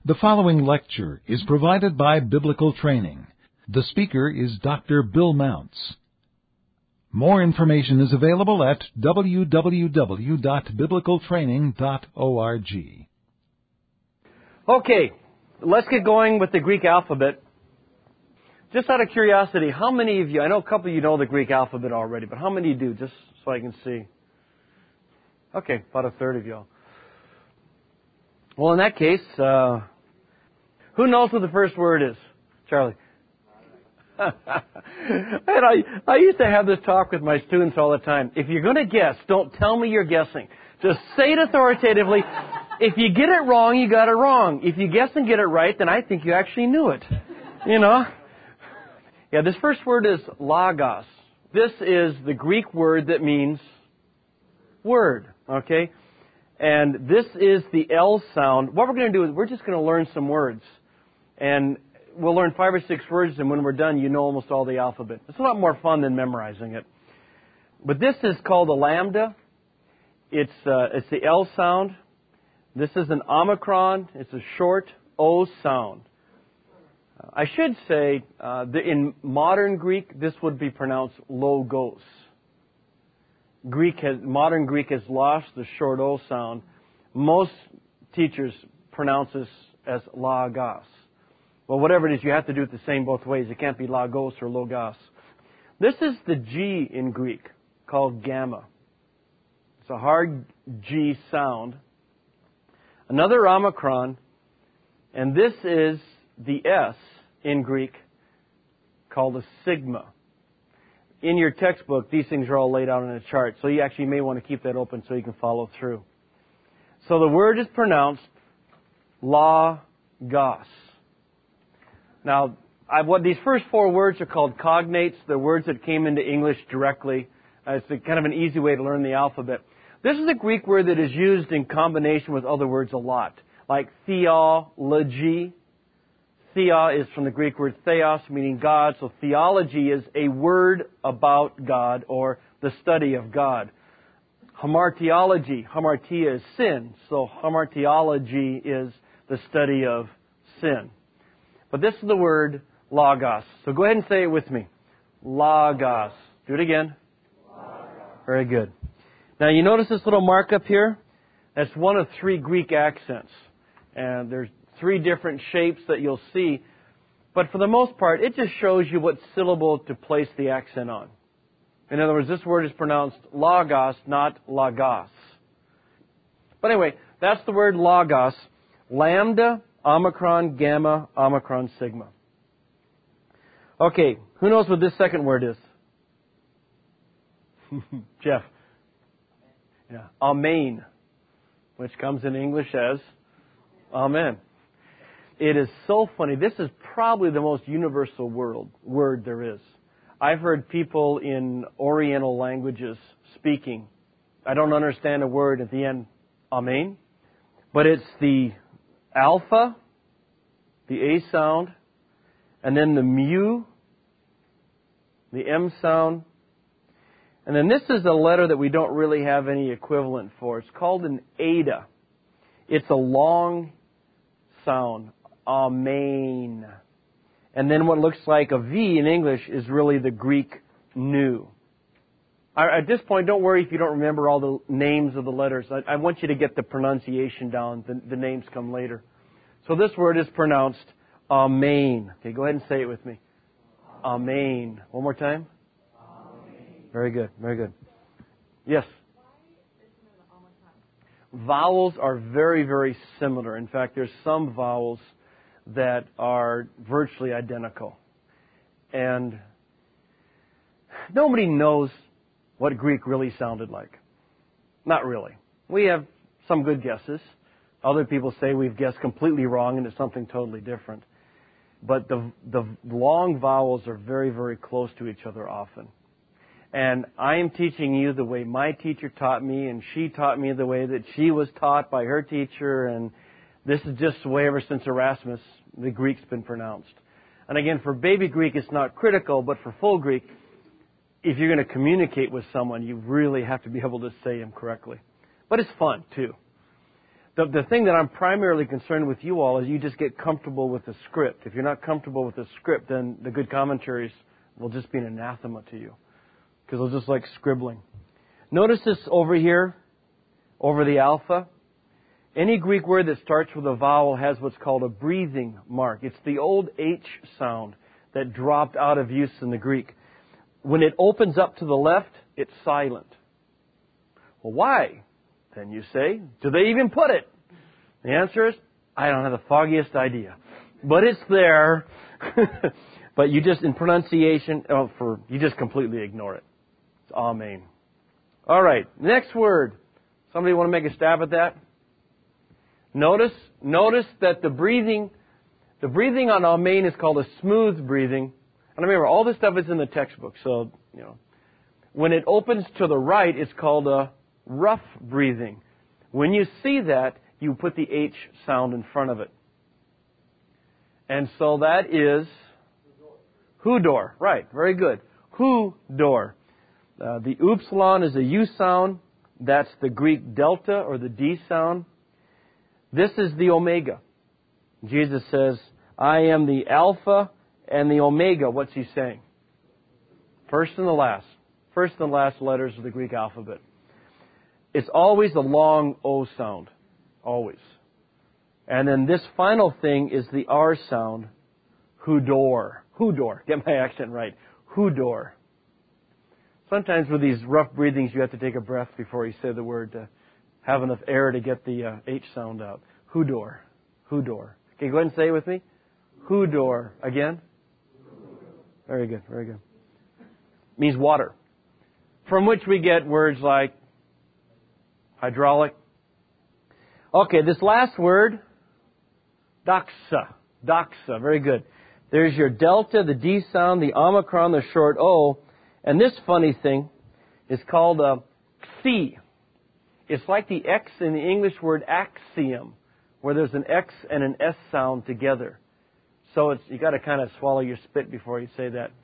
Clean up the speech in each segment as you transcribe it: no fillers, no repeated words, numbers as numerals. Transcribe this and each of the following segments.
The following lecture is provided by Biblical Training. The speaker is Dr. Bill Mounts. More information is available at www.biblicaltraining.org. Okay, let's get going with the Greek alphabet. Just out of curiosity, how many of you, I know a couple of you know the Greek alphabet already, but how many do, just so I can see? Okay, about a third of you all. Well, in that case, who knows what the first word is? Charlie. And I used to have this talk with my students all the time. If you're going to guess, don't tell me you're guessing. Just say it authoritatively. If you get it wrong, you got it wrong. If you guess and get it right, then I think you actually knew it. You know? Yeah, this first word is logos. This is the Greek word that means word. Okay? And this is the L sound. What we're going to do is we're just going to learn some words. And we'll learn 5 or 6 words, and when we're done, you know almost all the alphabet. It's a lot more fun than memorizing it. But this is called a lambda. It's the L sound. This is an omicron. It's a short O sound. I should say, in modern Greek, this would be pronounced logos. Modern Greek has lost the short O sound. Most teachers pronounce this as logos. Well, whatever it is, you have to do it the same both ways. It can't be logos or logos. This is the G in Greek, called gamma. It's a hard G sound. Another omicron, and this is the S in Greek, called a sigma. In your textbook, these things are all laid out on a chart, so you actually may want to keep that open so you can follow through. So the word is pronounced logos. Now, these first 4 words are called cognates. They're words that came into English directly. It's kind of an easy way to learn the alphabet. This is a Greek word that is used in combination with other words a lot, like theology. Thea is from the Greek word theos, meaning God. So theology is a word about God or the study of God. Hamartiology, hamartia is sin. So hamartiology is the study of sin. But this is the word logos. So go ahead and say it with me. Logos. Do it again. Logos. Very good. Now you notice this little mark up here? That's one of 3 Greek accents. And there's 3 different shapes that you'll see. But for the most part, it just shows you what syllable to place the accent on. In other words, this word is pronounced logos, not logos. But anyway, that's the word logos. Lambda, omicron, gamma, omicron, sigma. Okay, who knows what this second word is? Jeff. Yeah. Amen, which comes in English as amen. It is so funny. This is probably the most universal word there is. I've heard people in Oriental languages speaking. I don't understand a word at the end, amen. But it's the alpha, the A sound, and then the mu, the M sound. And then this is a letter that we don't really have any equivalent for. It's called an eta. It's a long sound. Amen. And then what looks like a V in English is really the Greek nu. At this point, don't worry if you don't remember all the names of the letters. I want you to get the pronunciation down. The names come later. So this word is pronounced amen. Okay, go ahead and say it with me. Amen. One more time. Amen. Very good. Very good. Yes? Vowels are very, very similar. In fact, there's some vowels that are virtually identical. And nobody knows what Greek really sounded like. Not really. We have some good guesses. Other people say we've guessed completely wrong and it's something totally different. But the long vowels are very, very close to each other often. And I am teaching you the way my teacher taught me, and she taught me the way that she was taught by her teacher, and this is just the way ever since Erasmus the Greek's been pronounced. And again, for baby Greek, it's not critical, but for full Greek, if you're going to communicate with someone, you really have to be able to say them correctly. But it's fun, too. The thing that I'm primarily concerned with you all is you just get comfortable with the script. If you're not comfortable with the script, then the good commentaries will just be an anathema to you. Because they'll just like scribbling. Notice this over here, over the alpha. Any Greek word that starts with a vowel has what's called a breathing mark. It's the old H sound that dropped out of use in the Greek. When it opens up to the left, it's silent. Well, why? Then you say, do they even put it? The answer is, I don't have the foggiest idea. But it's there. But you just, in pronunciation, you just completely ignore it. It's amen. All right, next word. Somebody want to make a stab at that? Notice that the breathing on amen is called a smooth breathing. And remember, all this stuff is in the textbook. So, when it opens to the right, it's called a rough breathing. When you see that, you put the H sound in front of it. And so that is hudor. Right, very good. Hudor. The upsilon is a U sound. That's the Greek delta or the D sound. This is the omega. Jesus says, I am the alpha and the omega. What's he saying? First and the last. First and the last letters of the Greek alphabet. It's always a long O sound. Always. And then this final thing is the R sound. Hudor. Hudor. Get my accent right. Hudor. Sometimes with these rough breathings, you have to take a breath before you say the word to have enough air to get the H sound out. Hudor. Hudor. Okay, go ahead and say it with me. Hudor. Again? Very good, very good. Means water. From which we get words like hydraulic. Okay, this last word, doxa. Doxa, very good. There's your delta, the D sound, the omicron, the short O. And this funny thing is called a xi. It's like the X in the English word axiom, where there's an X and an S sound together. So you got to kind of swallow your spit before you say that.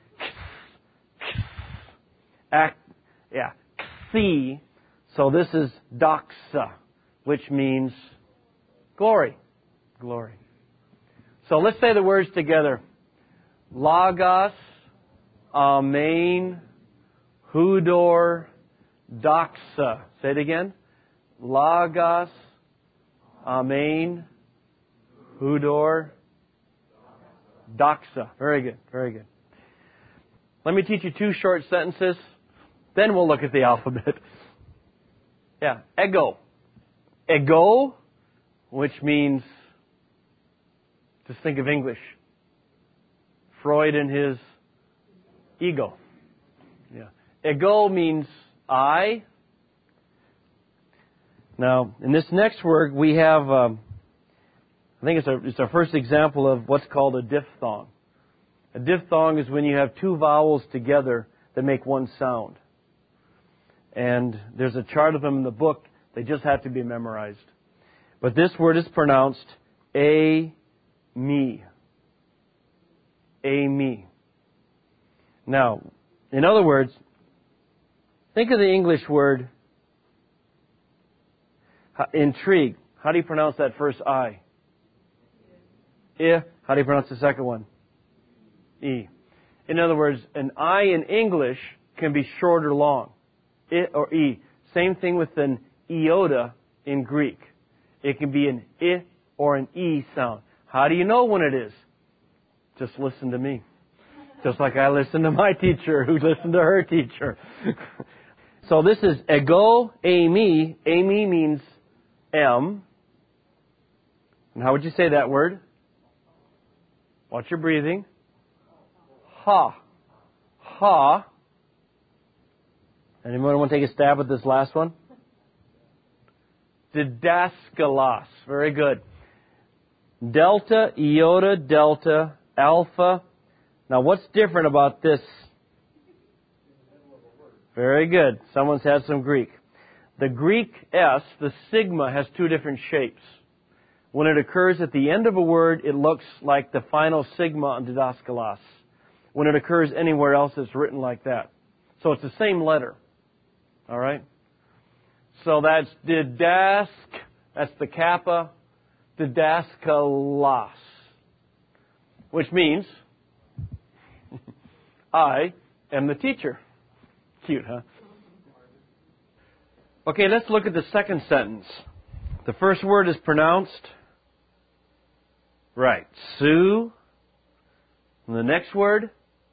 Xi. So this is doxa, which means glory. Glory. So let's say the words together. Logos, amen, hudor, doxa. Say it again. Logos, amen, hudor, doxa. Very good, very good. Let me teach you 2 short sentences, then we'll look at the alphabet. Yeah, ego. Ego, which means, just think of English. Freud and his ego. Yeah. Ego means I. Now, in this next word, we have, I think it's our first example of what's called a diphthong. A diphthong is when you have 2 vowels together that make one sound. And there's a chart of them in the book. They just have to be memorized. But this word is pronounced a-me. A-me. Now, in other words, think of the English word intrigue. How do you pronounce that first I? I. How do you pronounce the second one? E. In other words, an I in English can be short or long. I or E. Same thing with an iota in Greek. It can be an I or an E sound. How do you know when it is? Just listen to me. Just like I listened to my teacher who listened to her teacher. So this is ego, a-me. A-me means M. And how would you say that word? Watch your breathing. Ha. Ha. Anyone want to take a stab at this last one? Didaskalos. Very good. Delta, iota, delta, alpha. Now what's different about this? Very good. Someone's had some Greek. The Greek S, the sigma, has 2 different shapes. When it occurs at the end of a word, it looks like the final sigma on didaskalos. When it occurs anywhere else, it's written like that. So it's the same letter. All right? So that's That's the kappa didaskalos, which means I am the teacher. Cute, huh? Okay, let's look at the second sentence. The first word is pronounced right. Su. And the next word?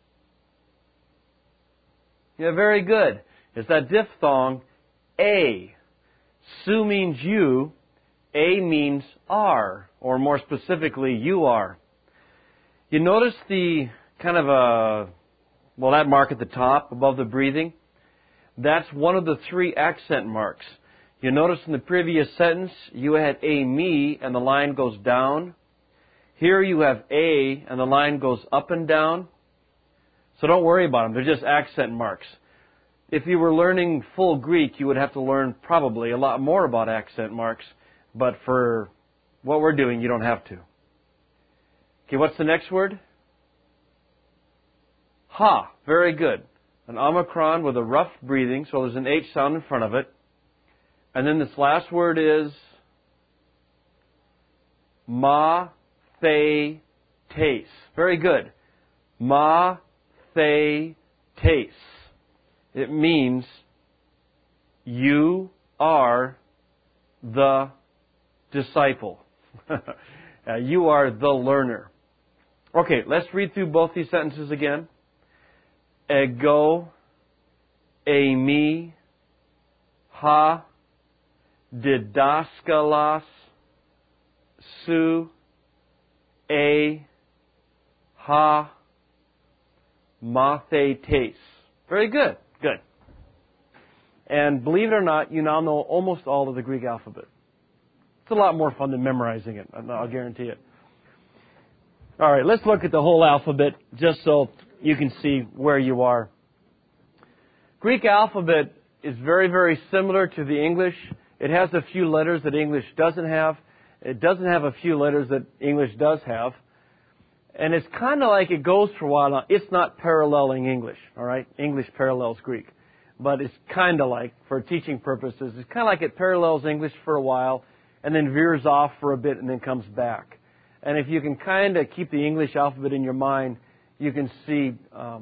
Yeah, very good. It's that diphthong, A. Su means you. A means are, or more specifically, you are. You notice the kind of that mark at the top above the breathing? That's one of the three accent marks. You notice in the previous sentence, you had a me and the line goes down. Here you have a and the line goes up and down. So don't worry about them. They're just accent marks. If you were learning full Greek, you would have to learn probably a lot more about accent marks. But for what we're doing, you don't have to. Okay, what's the next word? Ha. Very good. An omicron with a rough breathing, so there's an H sound in front of it. And then this last word is ma, the, tes. Very good. Ma, the, tes. It means you are the disciple. You are the learner. Okay, let's read through both these sentences again. Ego, eimi, ha, didaskalos, su, a, ha, mathetes. Very good. Good. And believe it or not, you now know almost all of the Greek alphabet. It's a lot more fun than memorizing it, I'll guarantee it. All right, let's look at the whole alphabet just so you can see where you are. Greek alphabet is very, very similar to the English. It has a few letters that English doesn't have. It doesn't have a few letters that English does have. And it's kind of like it goes for a while now. It's not paralleling English, all right? English parallels Greek. But it's kind of like, for teaching purposes, it's kind of like it parallels English for a while and then veers off for a bit and then comes back. And if you can kind of keep the English alphabet in your mind, you can see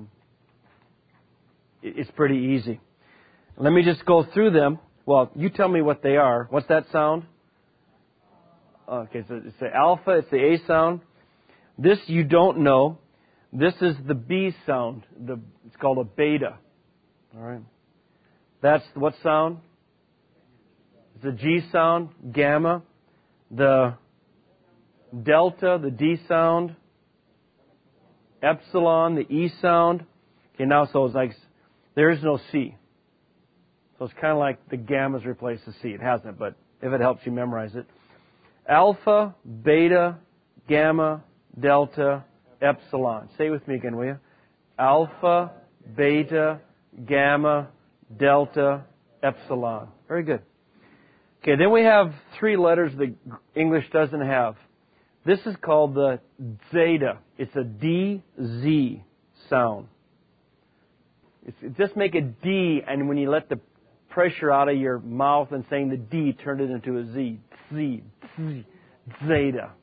it's pretty easy. Let me just go through them. Well, you tell me what they are. What's that sound? Okay, so it's the alpha, it's the A sound. This you don't know. This is the B sound. It's called a beta. All right. That's what sound? It's a G sound, gamma. The delta, the D sound. Epsilon, the E sound. Okay, now so it's like there is no C. So it's kind of like the gamma's replaced the C. It hasn't, but if it helps you memorize it. Alpha, beta, gamma, delta, epsilon. Say it with me again, will you? Alpha, beta, gamma, delta, epsilon. Very good. Okay, then we have three letters that English doesn't have. This is called the zeta. It's a DZ sound. Just make a D, and when you let the pressure out of your mouth and saying the D, turn it into a Z. Z. Z. Zeta.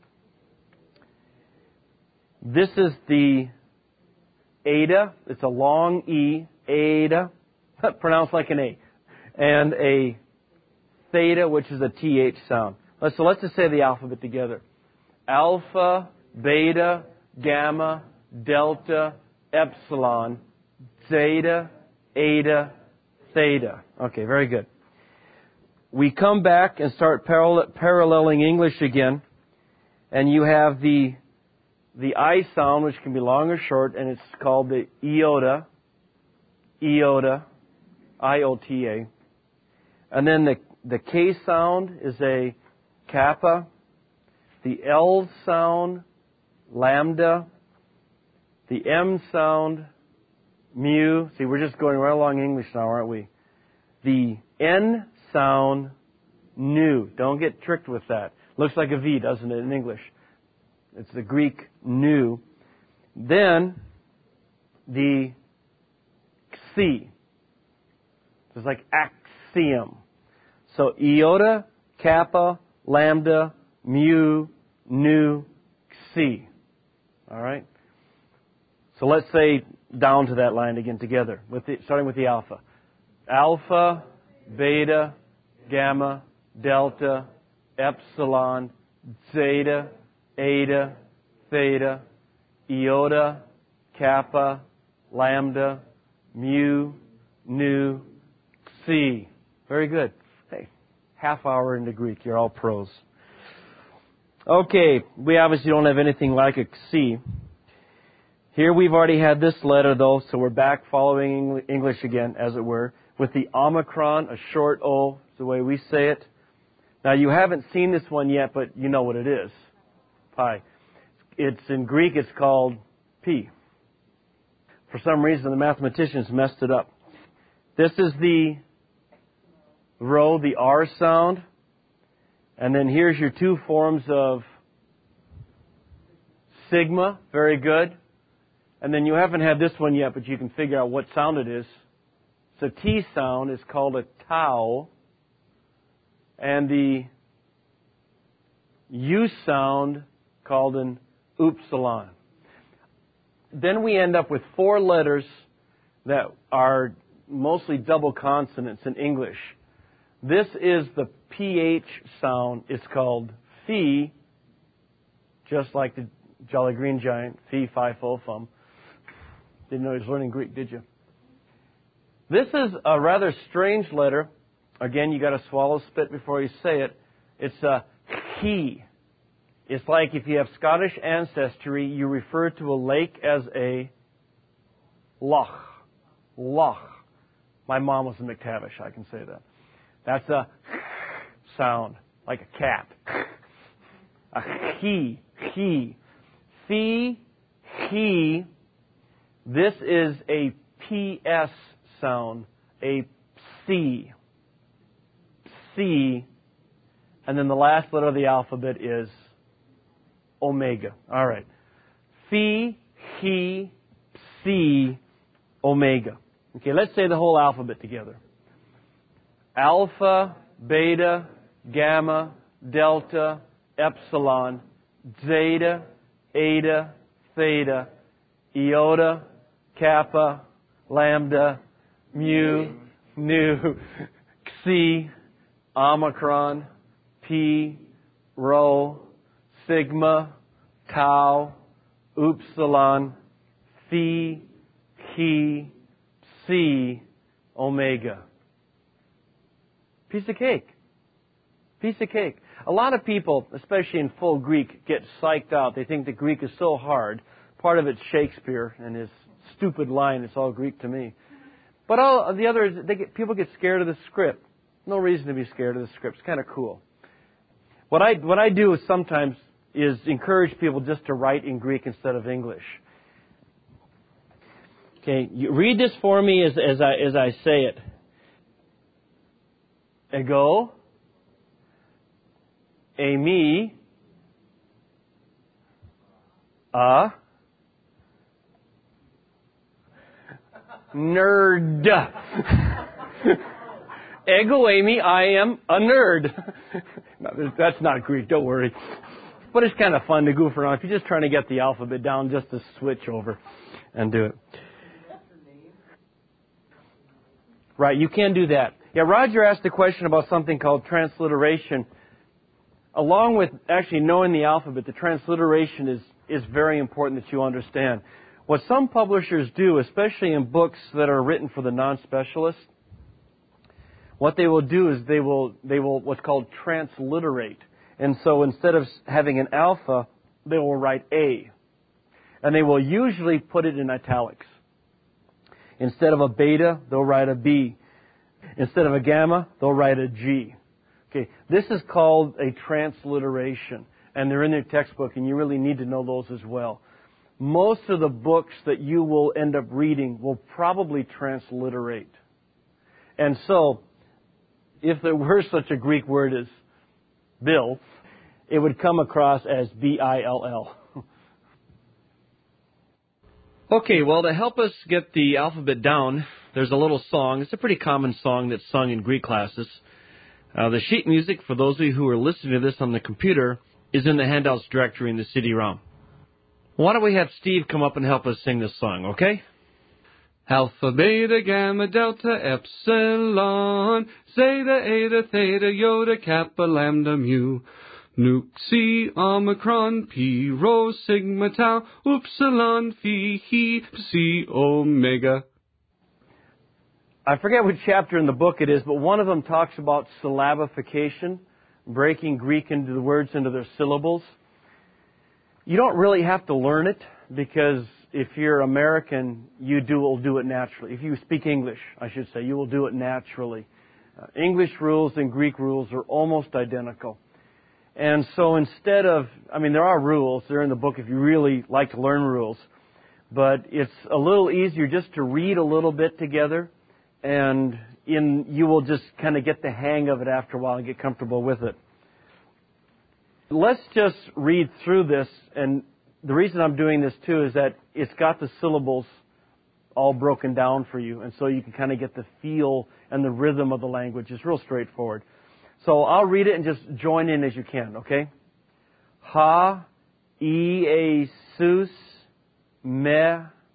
This is the eta. It's a long E. Eta. Pronounced like an A. And a theta, which is a TH sound. So let's just say the alphabet together. Alpha, beta, gamma, delta, epsilon, zeta, eta, theta. Okay, very good. We come back and start paralleling English again. And you have the I sound, which can be long or short, and it's called the iota. Iota. I-O-T-A. And then the K sound is a kappa. The L sound, lambda. The M sound, mu. See, we're just going right along English now, aren't we? The N sound, nu. Don't get tricked with that. Looks like a V, doesn't it, in English? It's the Greek nu. Then the Xi. It's like axiom. So iota, kappa, lambda, mu, nu, xi. All right? So let's say down to that line again together, starting with the alpha. Alpha, beta, gamma, delta, epsilon, zeta, eta, theta, iota, kappa, lambda, mu, nu, xi. Very good. Hey, half hour into Greek. You're all pros. Okay, we obviously don't have anything like a xi. Here we've already had this letter, though, so we're back following English again, as it were, with the omicron, a short O, is the way we say it. Now, you haven't seen this one yet, but you know what it is. Pi. It's in Greek, it's called P. For some reason, the mathematicians messed it up. This is the rho, the R sound. And then here's your two forms of sigma. Very good. And then you haven't had this one yet, but you can figure out what sound it is. So T sound is called a tau. And the U sound called an upsilon. Then we end up with four letters that are mostly double consonants in English. This is the PH sound. It's called phi, just like the Jolly Green Giant, phi, phi, fo, fum. Didn't know he was learning Greek, did you? This is a rather strange letter. Again, you got to swallow spit before you say it. It's a he. It's like if you have Scottish ancestry, you refer to a lake as a loch. Loch. My mom was a McTavish, I can say that. That's a sound, like a cat. A he. Phi, he. This is a PS sound, a C. C. And then the last letter of the alphabet is omega. All right. Phi, he, C, omega. Okay, let's say the whole alphabet together. Alpha, beta, gamma, delta, epsilon, zeta, eta, theta, iota, kappa, lambda, mu, nu, xi, omicron, pi, rho, sigma, tau, upsilon, phi, chi, psi, omega. Piece of cake. Piece of cake. A lot of people, especially in full Greek, get psyched out. They think that Greek is so hard. Part of it's Shakespeare and his stupid line, it's all Greek to me. But all the others, people get scared of the script. No reason to be scared of the script. It's kind of cool. What I do is sometimes is encourage people just to write in Greek instead of English. Okay, you read this for me as I say it. Ego, eimi, a, nerd. Ego eimi, I am a nerd. No, that's not Greek, don't worry. But it's kind of fun to goof around. If you're just trying to get the alphabet down, just to switch over and do it. Right, you can do that. Yeah, Roger asked a question about something called transliteration. Along with actually knowing the alphabet, the transliteration is very important that you understand. What some publishers do, especially in books that are written for the non-specialist, what they will do is they will what's called transliterate. And so instead of having an alpha, they will write A. And they will usually put it in italics. Instead of a beta, they'll write a B. Instead of a gamma, they'll write a G. Okay, this is called a transliteration. And they're in their textbook, and you really need to know those as well. Most of the books that you will end up reading will probably transliterate. And so, if there were such a Greek word as Bill, it would come across as B-I-L-L. Okay, well, to help us get the alphabet down, there's a little song. It's a pretty common song that's sung in Greek classes. The sheet music, for those of you who are listening to this on the computer, is in the handouts directory in the CD-ROM. Why don't we have Steve come up and help us sing this song, okay? Alpha, beta, gamma, delta, epsilon, zeta, eta, theta, iota, kappa, lambda, mu. Nuc, C, omicron, P, rho, sigma, tau, upsilon, phi, Psi, omega. I forget which chapter in the book it is, but one of them talks about syllabification, breaking Greek into the words into their syllables. You don't really have to learn it, because if you're American, you will do it naturally. If you speak English, I should say, you will do it naturally. English rules and Greek rules are almost identical. And so instead of, there are rules, they're in the book if you really like to learn rules, but it's a little easier just to read a little bit together, and you will just kind of get the hang of it after a while and get comfortable with it. Let's just read through this, and the reason I'm doing this too is that it's got the syllables all broken down for you, and so you can kind of get the feel and the rhythm of the language. It's real straightforward. So I'll read it and just join in as you can, okay? Ha, Iesus, me,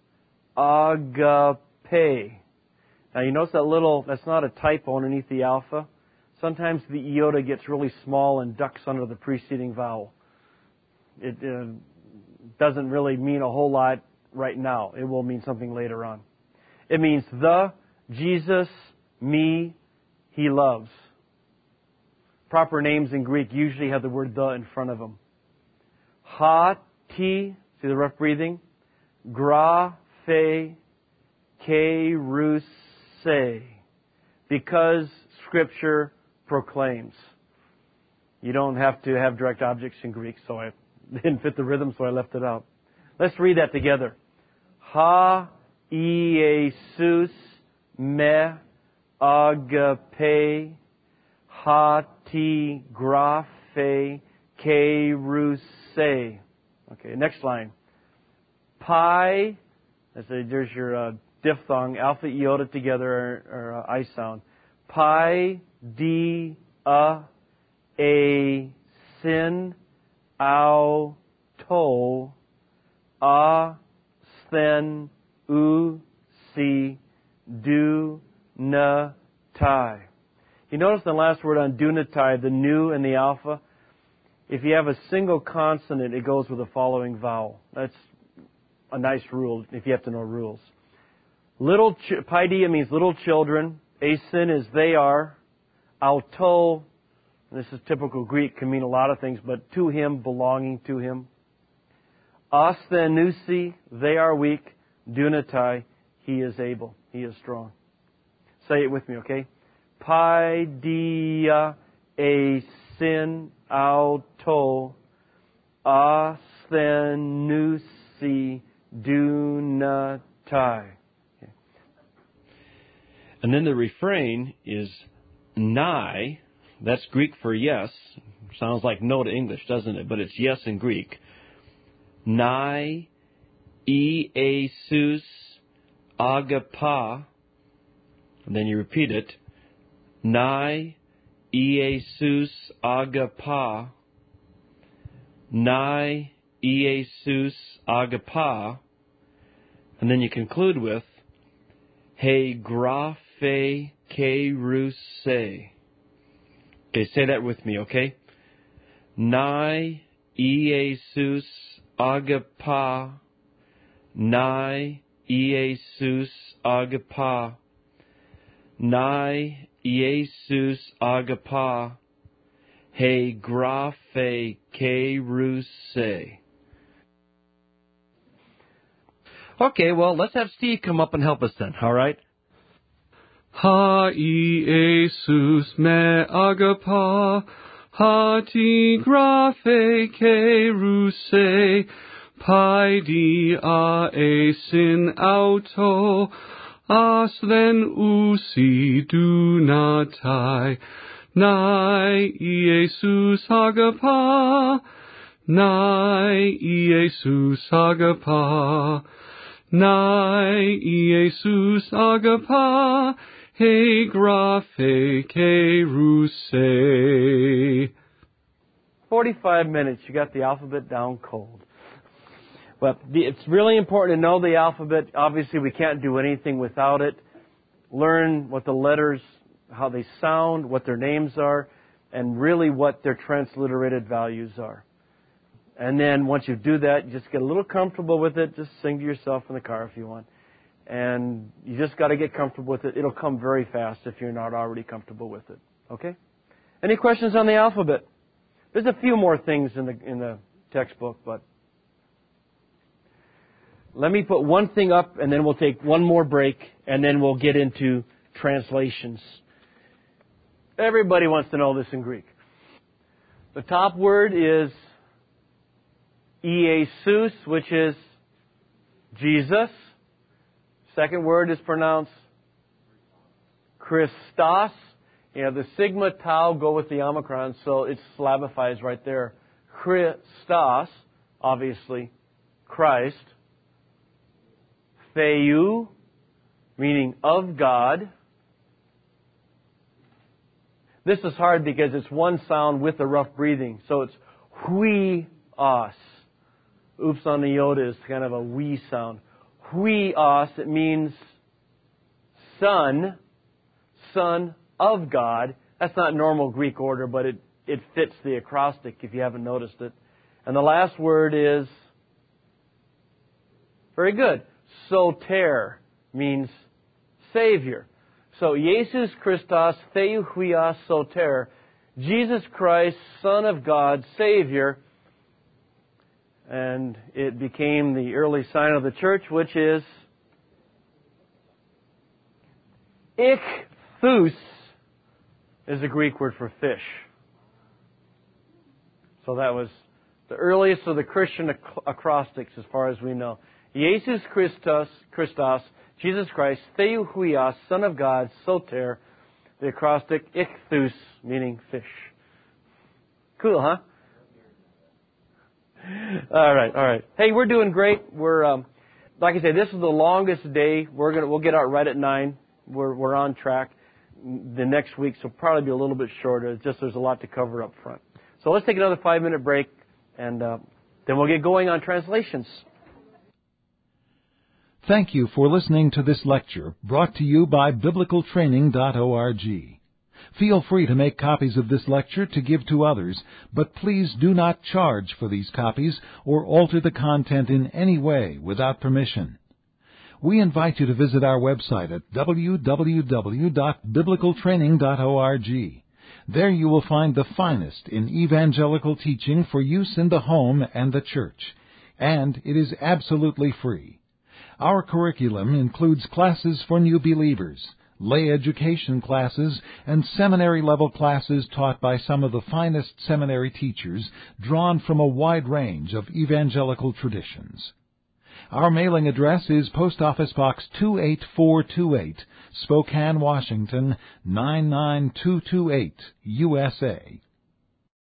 agape. Now you notice that's not a typo underneath the alpha. Sometimes the iota gets really small and ducks under the preceding vowel. It doesn't really mean a whole lot right now. It will mean something later on. It means the, Jesus, me, he loves. Proper names in Greek usually have the word the in front of them. Ha, ti, see the rough breathing? Gra, fe, ke, rus, se. Because Scripture proclaims. You don't have to have direct objects in Greek, so I didn't fit the rhythm, so I left it out. Let's read that together. Ha, Iesus, me, agape, ha, ti, graphe, ke, ruse. Okay, next line. Pi, there's your diphthong, alpha, iota together, or I sound. Pi, di, a, sin, au, to, a, sten, u, si, du, na, tai. You notice the last word on dunatai, the nu and the alpha. If you have a single consonant, it goes with the following vowel. That's a nice rule if you have to know rules. Paideia means little children. Asin is they are. Auto, this is typical Greek, can mean a lot of things, but to him, belonging to him. Astenusi, they are weak. Dunatai, he is able, he is strong. Say it with me, okay? Paideia asin auto astenusi dunatai. And then the refrain is nai. That's Greek for yes. Sounds like no to English, doesn't it? But it's yes in Greek. Nai, Iesus, agapa. And then you repeat it. Nai, Iesus, agapa. Nai, Iesus, agapa. And then you conclude with He graphe ke ruse. Okay, say that with me, okay? Nai Iesus agapa. Nai Iesus agapa. Nai Iesus agapa. He graphe ke ruse. Okay, well, let's have Steve come up and help us then, all right? Ha Iesus me agapa, ha ti graphe ke ruse, paideia esin auto, aslen usi dunatai, nai Iesus agapa, nai Iesus agapa, nai Iesus agapa, he graphe keruse. 45 minutes, you got the alphabet down cold. But it's really important to know the alphabet. Obviously, we can't do anything without it. Learn what the letters, how they sound, what their names are, and really what their transliterated values are. And then once you do that, you just get a little comfortable with it. Just sing to yourself in the car if you want. And you just got to get comfortable with it. It'll come very fast if you're not already comfortable with it. Okay? Any questions on the alphabet? There's a few more things in the textbook, but let me put one thing up, and then we'll take one more break, and then we'll get into translations. Everybody wants to know this in Greek. The top word is Iesus, which is Jesus. Second word is pronounced Christos. You have the sigma tau go with the omicron, so it slabifies right there. Christos, obviously, Christ. Theou, meaning of God. This is hard because it's one sound with a rough breathing. So it's huios. Oops on the iota is kind of a we sound. Huios, it means son of God. That's not normal Greek order, but it fits the acrostic if you haven't noticed it. And the last word is, very good, soter, means Savior. So, Jesus Christos, Theou Huios Soter, Jesus Christ, Son of God, Savior. And it became the early sign of the church, which is ichthus, is a Greek word for fish. So that was the earliest of the Christian acrostics as far as we know. Jesus Christos, Jesus Christ, Theou Huios, Son of God, Soter, the acrostic ichthus, meaning fish. Cool, huh? All right. Hey, we're doing great. We're like I say, this is the longest day. We'll get out right at 9. We're on track. The next week will probably be a little bit shorter. It's just there's a lot to cover up front. So let's take another 5-minute break, and then we'll get going on translations. Thank you for listening to this lecture brought to you by biblicaltraining.org. Feel free to make copies of this lecture to give to others, but please do not charge for these copies or alter the content in any way without permission. We invite you to visit our website at www.biblicaltraining.org. There you will find the finest in evangelical teaching for use in the home and the church, and it is absolutely free. Our curriculum includes classes for new believers, lay education classes, and seminary-level classes taught by some of the finest seminary teachers drawn from a wide range of evangelical traditions. Our mailing address is Post Office Box 28428, Spokane, Washington, 99228, USA.